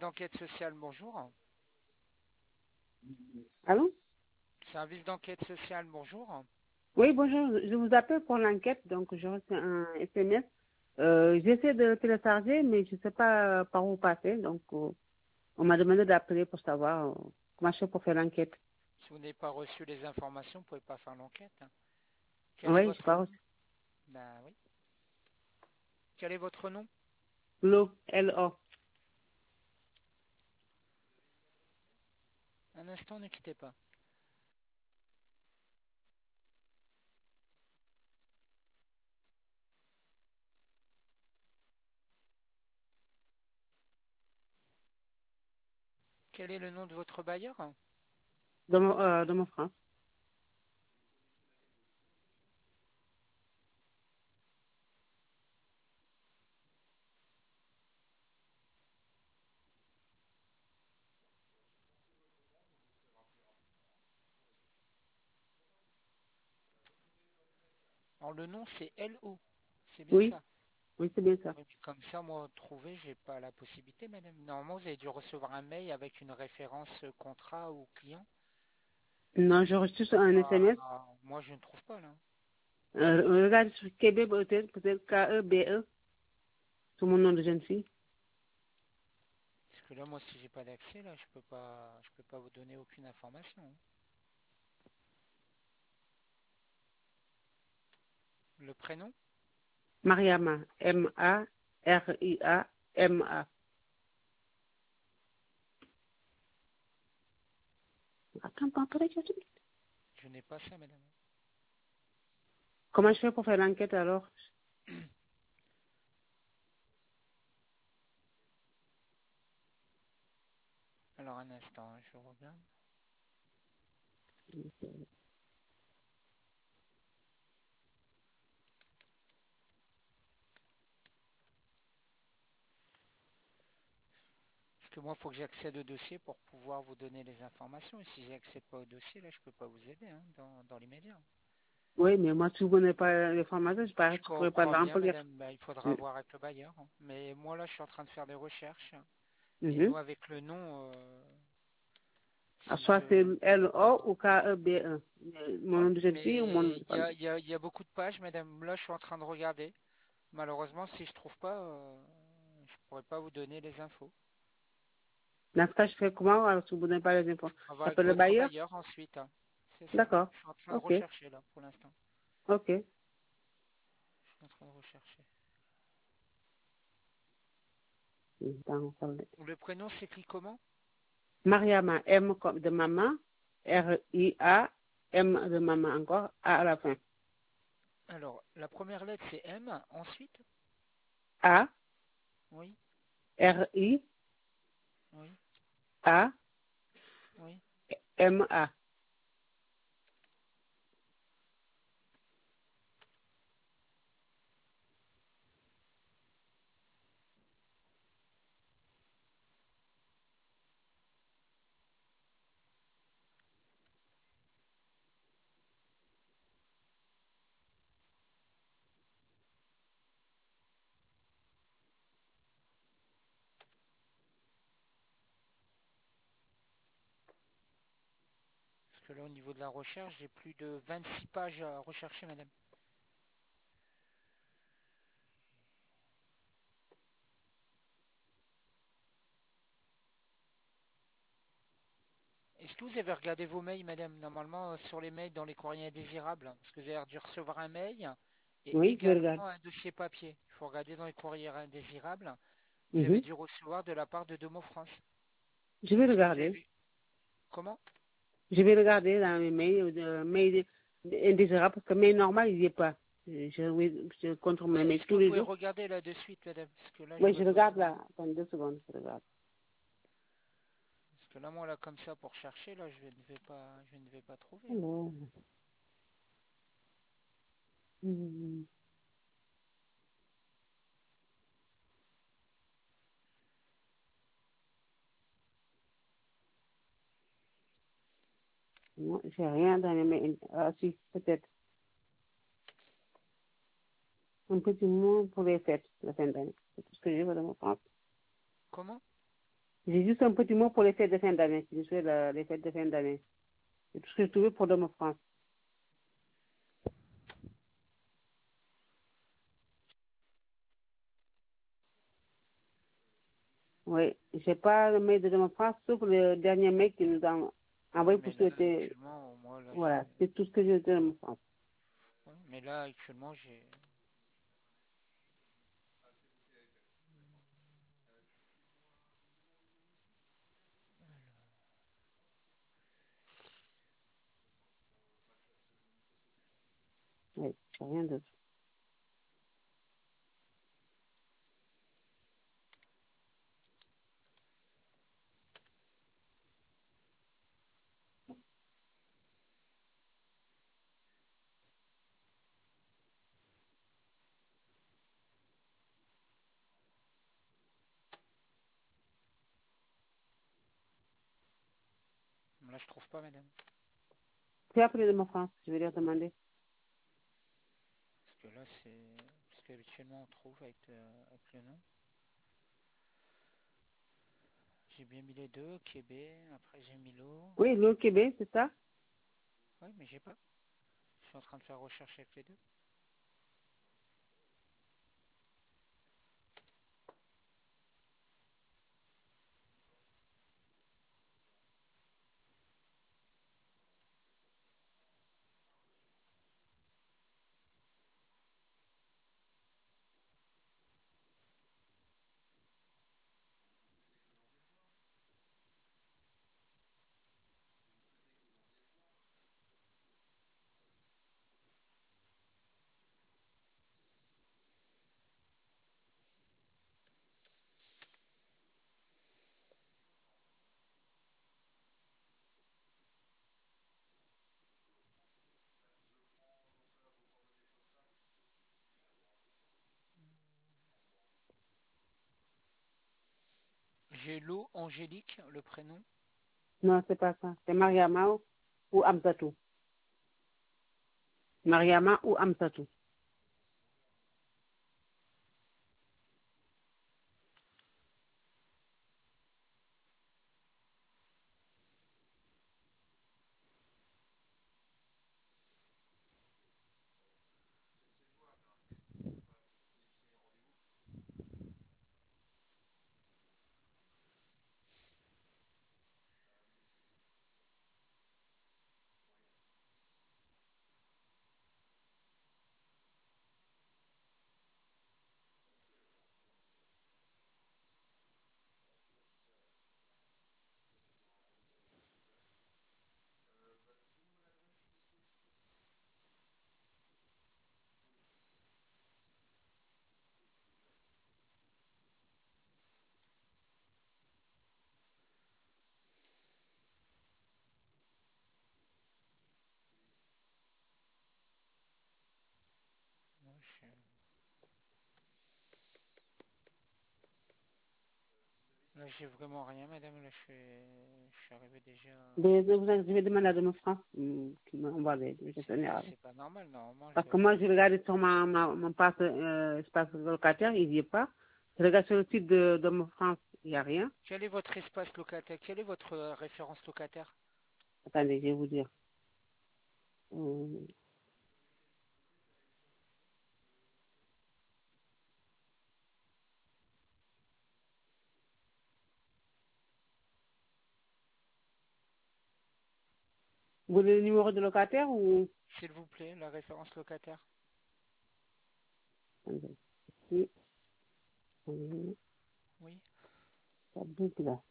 d'enquête sociale, bonjour. Allô? Service d'enquête sociale, bonjour. Oui, bonjour. Je vous appelle pour l'enquête. Donc, j'ai reçu un SMS. J'essaie de télécharger, mais je ne sais pas par où passer. Donc, on m'a demandé d'appeler pour savoir comment je fais pour faire l'enquête. Si vous n'avez pas reçu les informations, vous ne pouvez pas faire l'enquête. Quel est Oui, je votre pas nom? reçu. Ben oui. Quel est votre nom? L'eau, L-O. Un instant, ne quittez pas. Quel est le nom de votre bailleur? De mon France. Alors le nom c'est LO. C'est bien Oui, ça. oui, c'est bien ça. Oui, puis comme ça, moi, trouver, j'ai pas la possibilité, madame. Normalement, vous avez dû recevoir un mail avec une référence contrat ou client. Non, j'ai reçu sur un SMS. Moi, je ne trouve pas là. Regarde sur Québec, peut-être K-E-B-E, sur mon nom de jeune fille. Parce que là, moi, si j'ai pas d'accès, là, je peux pas vous donner aucune information, hein. Le prénom? Mariama, M-A-R-I-A-M-A. Attends, pas après, Je n'ai pas ça, madame. comment je fais pour faire l'enquête alors? Alors, un instant, hein, je regarde. Parce que moi, il faut que j'accède au dossier pour pouvoir vous donner les informations. Et si j'accède pas au dossier, là, je peux pas vous aider, hein, dans l'immédiat. Oui, mais moi, si vous n'avez pas l'information, je Je parie que je ne pourrais pas le comprends bien, remplir. madame. Bah, il faudra Mm. voir avec le bailleur, hein. Mais moi, là, je suis en train de faire des recherches. Et Mhm. nous, avec le nom, Ah, si soit c'est je L-O ou dois... K-E-B-E. Mon Ouais, nom de jeune fille ou mon nom mais de il y a, famille. il y a- il y a beaucoup de pages, madame. Là, je suis en train de regarder. Malheureusement, si je trouve pas, je pourrais pas vous donner les infos. Dans ce cas, je fais comment alors, si vous n'avez pas les infos? On va avec J'appelle le votre bailleur? bailleur ensuite, hein. C'est ça. D'accord. Je suis en train de OK. rechercher là pour l'instant. OK. Je suis en train de rechercher. Le prénom s'écrit comment? Mariama, M comme de maman, R-I-A, M de maman encore, A à la fin. Alors, la première lettre c'est M. Ensuite, A, oui, R-I-A, oui, oui. M-A. Parce que là, au niveau de la recherche, j'ai plus de 26 pages à rechercher, madame. Est-ce que vous avez regardé vos mails, madame? Normalement, sur les mails dans les courriers indésirables, hein, parce que vous avez dû recevoir un mail et Oui, je regarde. également un dossier papier. Il faut regarder dans les courriers indésirables. Vous avez Mhm. dû recevoir de la part de Domo France. Je vais Est-ce que vous avez regarder. vu? Comment? Je vais regarder dans mes mails, mails indésirables, parce que mail normal, il n'y est pas. Oui, je contrôle mes Ouais, mails est-ce que tous vous les pouvez jours. regarder là de suite, madame? Parce que là, j'ai Oui, je besoin. regarde là. Attends 2 secondes, je regarde. Parce que là, moi, là, comme ça, pour chercher, là, je ne vais pas trouver, hein. Alors, hmm, non, j'ai rien dans les mails. Ah, si, peut-être. Un petit mot pour les fêtes, la fin d'année. C'est tout ce que j'ai, madame France. Comment? J'ai juste un petit mot pour les fêtes de fin d'année. Je souhaite les fêtes de fin d'année. C'est tout ce que j'ai trouvé pour Dome of France. Oui, j'ai pas le mail de Dome of France, sauf le dernier mail qu'ils nous ont Oui, envoyé pour mais là, souhaiter. actuellement, moi, là, j'ai... Voilà, c'est tout ce que j'ai de Dome of France. Ouais, mais là, actuellement, j'ai... Oui, j'ai rien d'autre. Là, je trouve pas, madame. Tu as appelé Dome of France, je vais leur demander. Parce que là, c'est... Parce qu'habituellement, on trouve avec le nom. J'ai bien mis les deux, Québec, après j'ai mis l'eau. Oui, le Québec, c'est ça? Oui, mais j'ai pas. Je suis en train de faire recherche avec les deux. J'ai l'eau Angélique, le prénom. Non, c'est pas ça. C'est Mariama ou Amsatou. Mariama ou Amsatou. Non, là, j'ai vraiment rien, madame. Là, je suis arrivé déjà. Je vais demander à Dome of France qui m'envoie les gestionnaires. C'est pas normal, normalement. Parce que moi, je regardé sur mon passe, espace locataire, il n'y est pas. Je regarde sur le site de Dome of France, il n'y a rien. Quel est votre espace locataire? Quelle est votre référence locataire? Attendez, je vais vous dire. Euh, vous voulez le numéro de locataire ou... S'il vous plaît, la référence locataire. Attendez, ici, attendez, Oui. ça boucle là.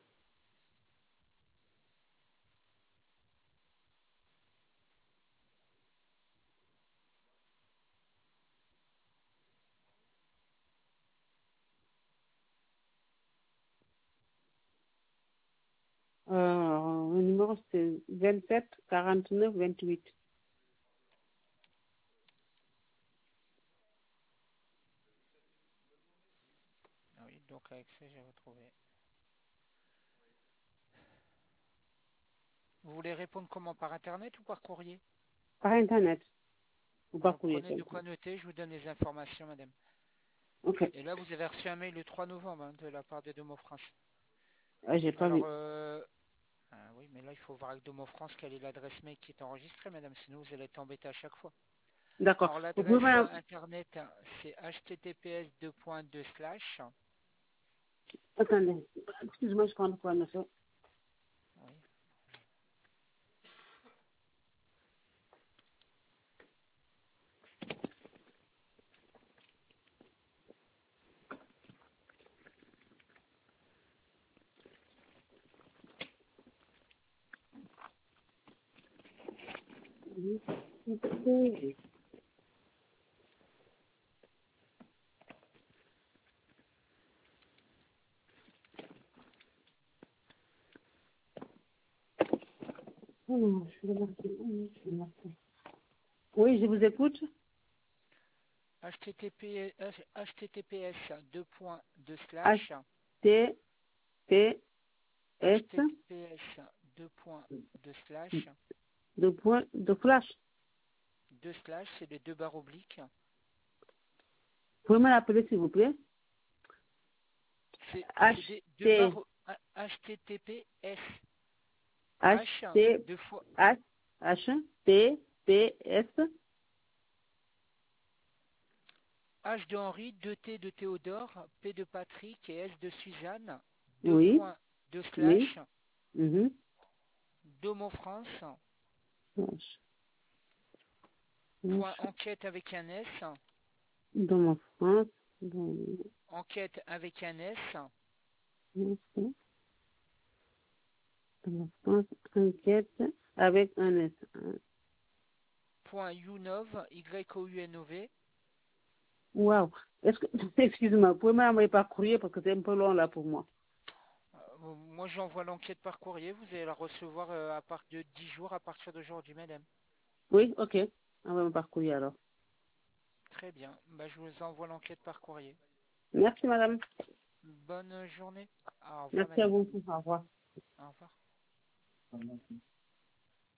Le numéro, c'est 27 49 28. Ah oui, donc avec ça, j'ai retrouvé. Vous voulez répondre comment? Par internet ou par courrier? Par Internet, ou par Donc courrier, prenez de quelqu'un. quoi noter, je vous donne les informations, madame. Ok. Et là, vous avez reçu un mail le 3 novembre, hein, de la part de Domo France. Ah, j'ai pas Alors, vu. oui, mais là, il faut voir avec Domo France quelle est l'adresse mail qui est enregistrée, madame, sinon vous allez être embêté à chaque fois. D'accord. Alors, Vous pouvez l'adresse me... internet, c'est https://. Attendez. Excuse-moi, je prends le quoi, monsieur. Oui. Oui. Oh, je vais marquer. Je vais marquer. Oui, je vous écoute. https:// T, T, S, https:// de flash. c'est les deux barres obliques. Vous pouvez me l'appeler, s'il vous plaît? C'est H, des deux T, barres https H, h T, deux fois H, H, T, T, S. H de Henri, 2 T de Théodore, P de Patrick et S de Suzanne, deux Oui, points, deux oui. slash, Mhm. Domo France, H, point H, enquête avec un S, dans ma France, dans enquête avec un S, ma France, enquête avec un S. point Younov, YOUNOV. Waouh. Est-ce que, excuse-moi, vous pouvez m'envoyer par courrier parce que c'est un peu long là pour moi. Moi j'envoie l'enquête par courrier, vous allez la recevoir à partir de 10 jours à partir d'aujourd'hui, madame. Oui, ok. Envoyez-moi par courrier alors. Très bien, bah, je vous envoie l'enquête par courrier. Merci, madame. Bonne journée. Au revoir, Merci à madame. vous. Au revoir. Au revoir.